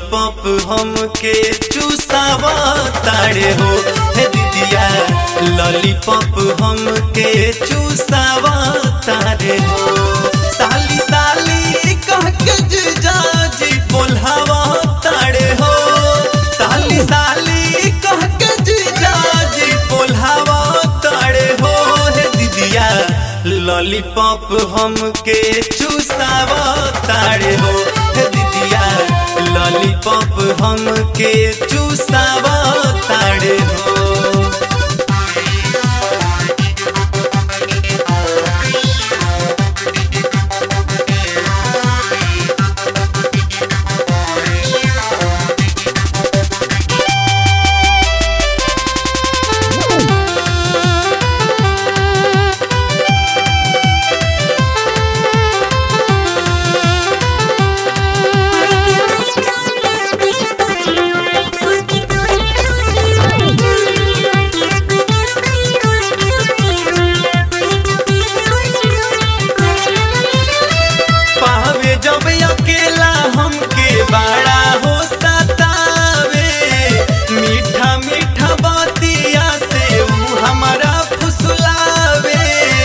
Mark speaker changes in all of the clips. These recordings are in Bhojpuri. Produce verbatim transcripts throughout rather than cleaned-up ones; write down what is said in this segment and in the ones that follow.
Speaker 1: लॉलीपॉप हमके चूसावा ताड़े हो। हे दीदिया लॉलीपॉप हमके चूसावा ताड़े हो। साली साली कह के जीजा जी बोलावा ताड़े हो। साली साली कह के जीजा जी बोलावा ताड़े हो। हे दीदिया लॉलीपॉप हमके चूसावा ताड़े हो। हे दीदिया लॉलीपॉप हमके चूसावा ताड़े हो। जब अकेला हमके बड़ा हो सतावे, मीठा मीठा बातिया से ऊ हमारा फुसलावे।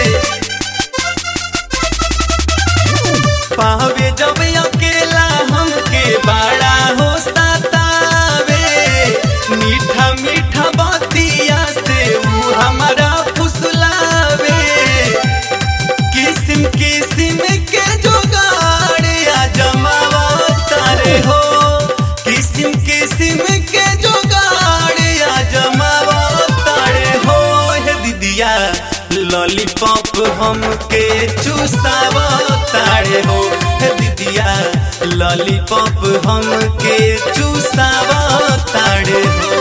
Speaker 1: पावे जब अकेला हमके बड़ा हो सतावे, मीठा मीठा बातिया से ऊ हमारा फुसलावे। किस्म किस्म के जोगाड़ जमावा तारे हो। किस्म किस्म के जोगाड़ जमावा तारे हो। हे दीदिया लॉलीपॉप हमके चूसावा तारे हो। हे दीदिया लॉलीपॉप हमके चूसावा तारे हो।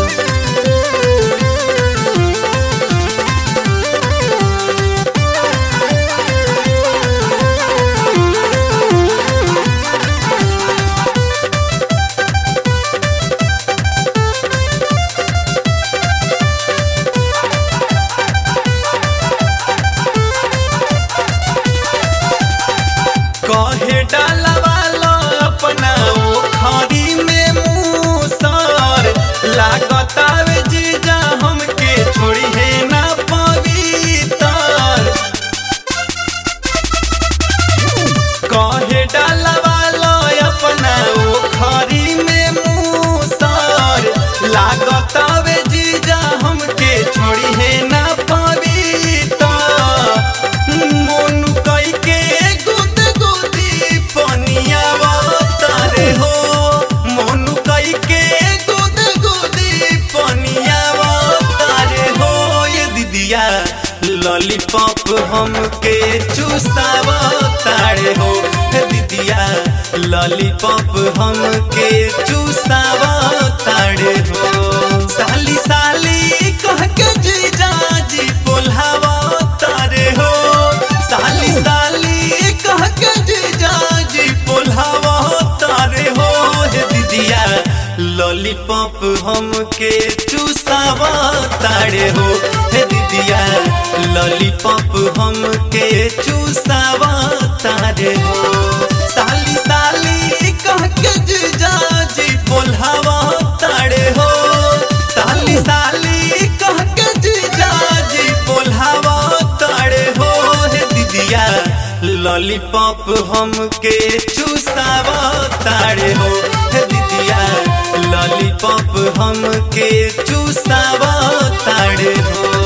Speaker 1: कहे डालवालो अपना ओखरी में मूसर, लागतावे जीजा हमके छोड़ी है ना पवित्र। कहे डालवालो अपना ओखरी में मूसर, लागतावे जीजा हमके छोड़ी है ना पवित्र। मोनू कई के पनियावा तारे हो। मोनू कई के गुद गुदी पनियावा तारे हो। ये दीदिया लॉलीपॉप हमके चूसावा तारे हो। हे दीदिया लॉलीपॉप हमके चूसावा तारे हो। साली साली कह के जीजा जी बोलावा तारे हो। साली साली कह के जीजा जी बोलावा तारे हो। हे दीदिया लॉलीपॉप हमके चूसावा तारे हो। हे दीदिया लॉलीपॉप हमके चूसावा तारे हो। साली साली कह के जीजा जी बोलावा तारे हो। साली साली कह के जीजा जी बोलावा तारे हो। हे दीदिया लॉलीपॉप हमके चूसावा ताड़े हो। हे दीदिया लॉलीपॉप हमके चूसावा ताड़े हो।